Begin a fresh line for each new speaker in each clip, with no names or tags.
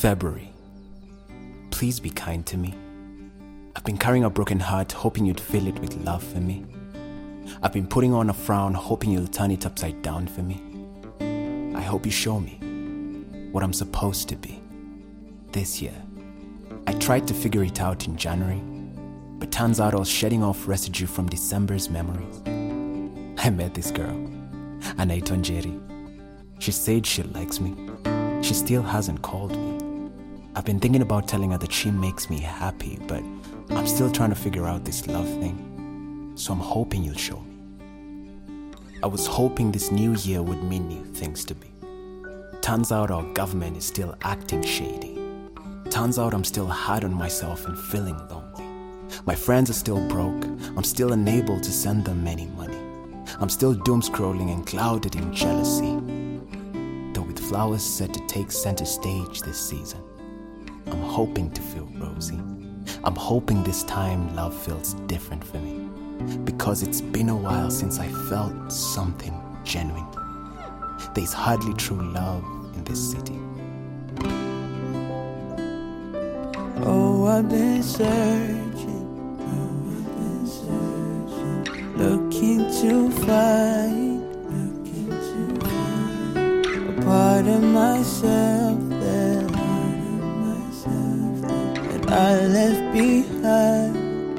February. Please be kind to me. I've been carrying a broken heart, hoping you'd fill it with love for me. I've been putting on a frown, hoping you'll turn it upside down for me. I hope you show me what I'm supposed to be this year. I tried to figure it out in January, but turns out I was shedding off residue from December's memories. I met this girl, Anaiton Jerry. She said she likes me. She still hasn't called me. I've been thinking about telling her that she makes me happy, but I'm still trying to figure out this love thing. So I'm hoping you'll show me. I was hoping this new year would mean new things to me. Turns out our government is still acting shady. Turns out I'm still hard on myself and feeling lonely. My friends are still broke. I'm still unable to send them any money. I'm still doom scrolling and clouded in jealousy. Though with flowers set to take center stage this season, I'm hoping to feel rosy. I'm hoping this time love feels different for me, because it's been a while since I felt something genuine. There's hardly true love in this city.
Oh, I've been searching, looking to find a part of myself that I left behind.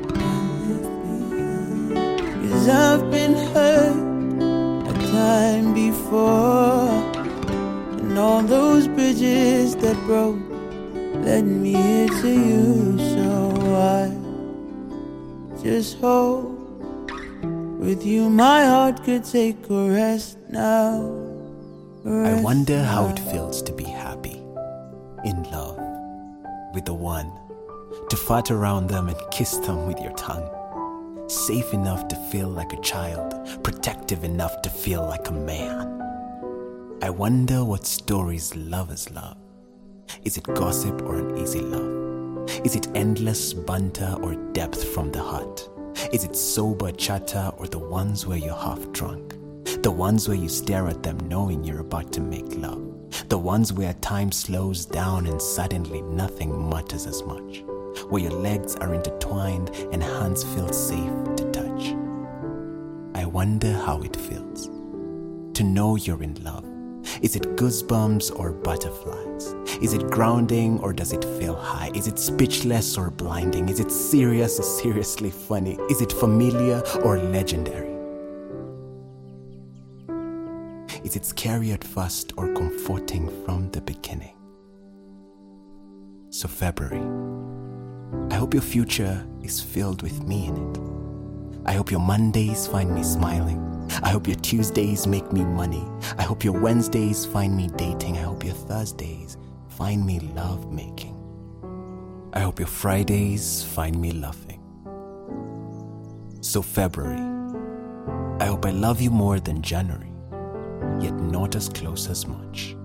'Cause I've been hurt a time before, and all those bridges that broke led me here to you. So I just hope with you my heart could take a rest now.
I wonder how it feels to be happy, in love, with the one, to fart around them and kiss them with your tongue. Safe enough to feel like a child, protective enough to feel like a man. I wonder what stories lovers love. Is it gossip or an easy love? Is it endless banter or depth from the heart? Is it sober chatter or the ones where you're half drunk? The ones where you stare at them knowing you're about to make love? The ones where time slows down and suddenly nothing matters as much? Where your legs are intertwined and hands feel safe to touch? I wonder how it feels to know you're in love. Is it goosebumps or butterflies? Is it grounding or does it feel high? Is it speechless or blinding? Is it serious or seriously funny? Is it familiar or legendary? Is it scary at first or comforting from the beginning? So February, I hope your future is filled with me in it. I hope your Mondays find me smiling. I hope your Tuesdays make me money. I hope your Wednesdays find me dating. I hope your Thursdays find me love making. I hope your Fridays find me laughing. So February, I hope I love you more than January, yet not as close as much.